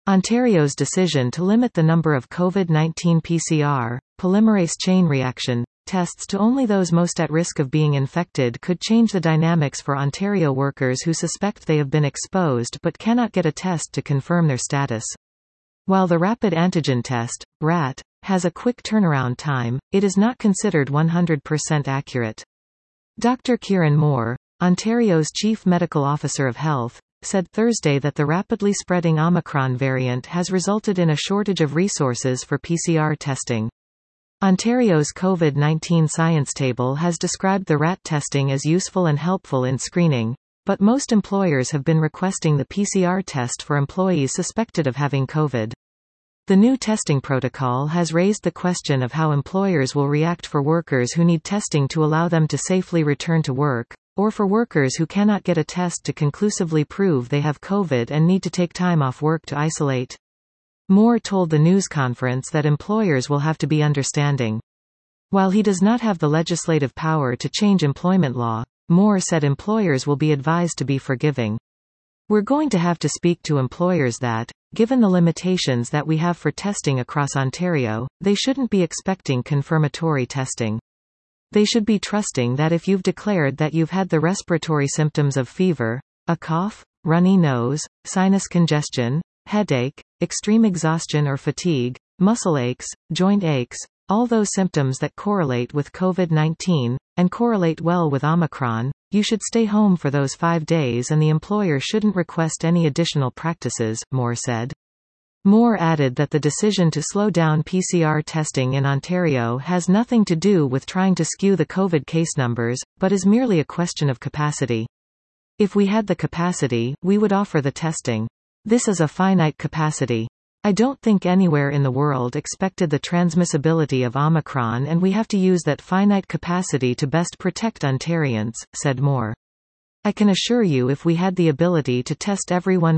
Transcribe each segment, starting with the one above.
Ontario's decision to limit the number of COVID-19 PCR, polymerase chain reaction, tests to only those most at risk of being infected could change the dynamics for Ontario workers who suspect they have been exposed but cannot get a test to confirm their status. While the rapid antigen test, RAT, has a quick turnaround time, it is not considered 100% accurate. Dr. Kieran Moore, Ontario's Chief Medical Officer of Health, said Thursday that the rapidly spreading Omicron variant has resulted in a shortage of resources for PCR testing. Ontario's COVID-19 science table has described the RAT testing as useful and helpful in screening, but most employers have been requesting the PCR test for employees suspected of having COVID. The new testing protocol has raised the question of how employers will react for workers who need testing to allow them to safely return to work, or for workers who cannot get a test to conclusively prove they have COVID and need to take time off work to isolate. Moore told the news conference that employers will have to be understanding. While he does not have the legislative power to change employment law, Moore said employers will be advised to be forgiving. We're going to have to speak to employers that, given the limitations that we have for testing across Ontario, they shouldn't be expecting confirmatory testing. They should be trusting that if you've declared that you've had the respiratory symptoms of fever, a cough, runny nose, sinus congestion, headache, extreme exhaustion or fatigue, muscle aches, joint aches, all those symptoms that correlate with COVID-19, and correlate well with Omicron, you should stay home for those 5 days and the employer shouldn't request any additional practices, Moore said. Moore added that the decision to slow down PCR testing in Ontario has nothing to do with trying to skew the COVID case numbers, but is merely a question of capacity. If we had the capacity, we would offer the testing. This is a finite capacity. I don't think anywhere in the world expected the transmissibility of Omicron, and we have to use that finite capacity to best protect Ontarians, said Moore. I can assure you if we had the ability to test everyone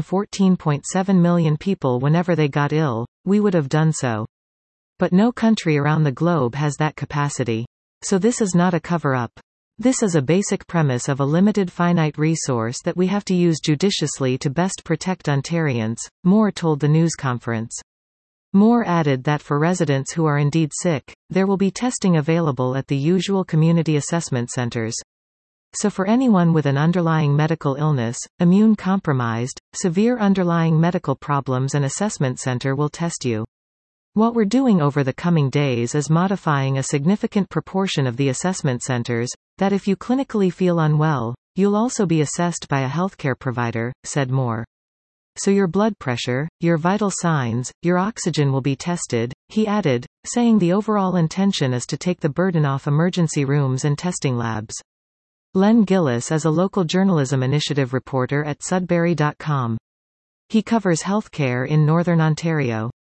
14.7 million people whenever they got ill, we would have done so. But no country around the globe has that capacity. So this is not a cover-up. This is a basic premise of a limited finite resource that we have to use judiciously to best protect Ontarians, Moore told the news conference. Moore added that for residents who are indeed sick, there will be testing available at the usual community assessment centres. So for anyone with an underlying medical illness, immune-compromised, severe underlying medical problems, an assessment centre will test you. What we're doing over the coming days is modifying a significant proportion of the assessment centres, that if you clinically feel unwell, you'll also be assessed by a healthcare provider, said Moore. So your blood pressure, your vital signs, your oxygen will be tested, he added, saying the overall intention is to take the burden off emergency rooms and testing labs. Len Gillis is a local journalism initiative reporter at Sudbury.com. He covers healthcare in Northern Ontario.